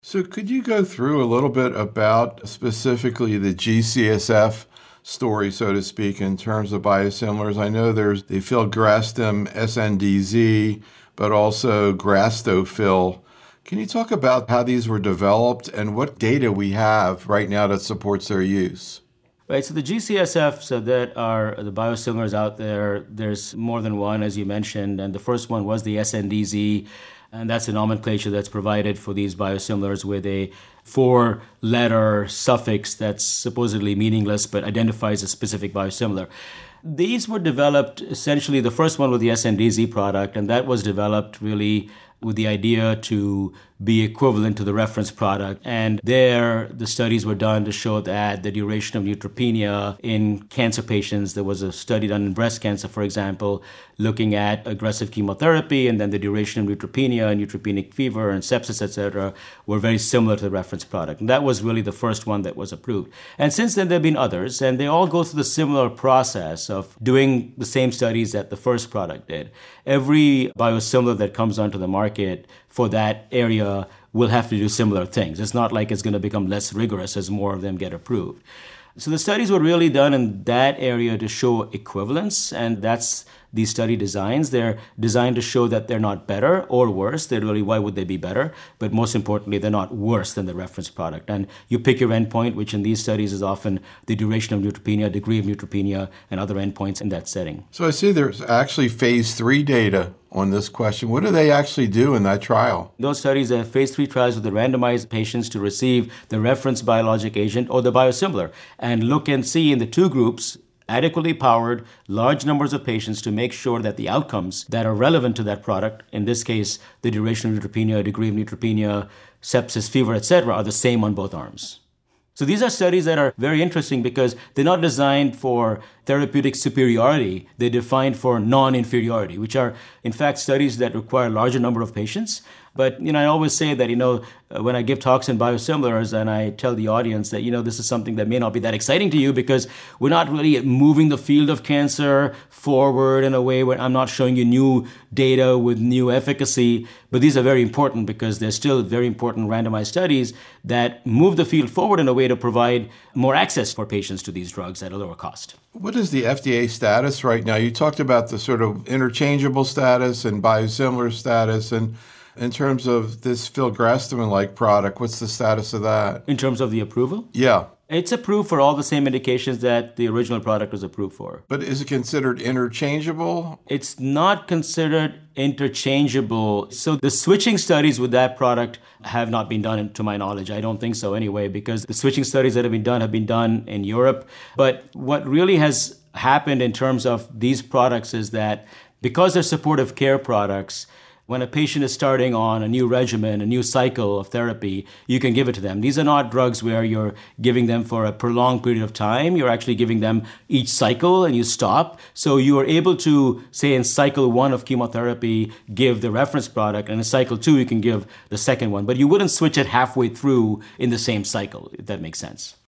So could you go through a little bit about specifically the GCSF story, so to speak, in terms of biosimilars? I know there's the filgrastim SNDZ, but also Grastofil. Can you talk about how these were developed and what data we have right now that supports their use? Right, so the GCSF, so that are the biosimilars out there. There's more than one, as you mentioned, and the first one was the SNDZ, and that's a nomenclature that's provided for these biosimilars with a four-letter suffix that's supposedly meaningless but identifies a specific biosimilar. These were developed essentially, the first one was the SNDZ product, and that was developed really with the idea to be equivalent to the reference product. And there, the studies were done to show that the duration of neutropenia in cancer patients, there was a study done in breast cancer, for example, looking at aggressive chemotherapy, and then the duration of neutropenia, neutropenic fever, and sepsis, etc., were very similar to the reference product. And that was really the first one that was approved. And since then, there have been others, and they all go through the similar process of doing the same studies that the first product did. Every biosimilar that comes onto the market for that area will have to do similar things. It's not like it's going to become less rigorous as more of them get approved. So the studies were really done in that area to show equivalence, and that's these study designs. They're designed to show that they're not better or worse. They're really, why would they be better? But most importantly, they're not worse than the reference product. And you pick your endpoint, which in these studies is often the duration of neutropenia, degree of neutropenia, and other endpoints in that setting. So I see there's actually phase 3 data on this question. What do they actually do in that trial? Those studies are phase 3 trials with the randomized patients to receive the reference biologic agent or the biosimilar and look and see in the two groups, adequately powered, large numbers of patients to make sure that the outcomes that are relevant to that product, in this case, the duration of neutropenia, degree of neutropenia, sepsis, fever, etc., are the same on both arms. So these are studies that are very interesting because they're not designed for therapeutic superiority. They're defined for non-inferiority, which are, in fact, studies that require a larger number of patients. But, I always say that, when I give talks in biosimilars and I tell the audience that, this is something that may not be that exciting to you because we're not really moving the field of cancer forward in a way where I'm not showing you new data with new efficacy. But these are very important because they're still very important randomized studies that move the field forward in a way to provide more access for patients to these drugs at a lower cost. What is the FDA status right now? You talked about the sort of interchangeable status and biosimilar status, and in terms of this filgrastim-like product, what's the status of that? In terms of the approval? Yeah. It's approved for all the same indications that the original product was approved for. But is it considered interchangeable? It's not considered interchangeable. So the switching studies with that product have not been done, to my knowledge. I don't think so anyway, because the switching studies that have been done in Europe. But what really has happened in terms of these products is that because they're supportive care products, when a patient is starting on a new regimen, a new cycle of therapy, you can give it to them. These are not drugs where you're giving them for a prolonged period of time. You're actually giving them each cycle and you stop. So you are able to, say in cycle 1 of chemotherapy, give the reference product, and in cycle 2 you can give the second one. But you wouldn't switch it halfway through in the same cycle, if that makes sense.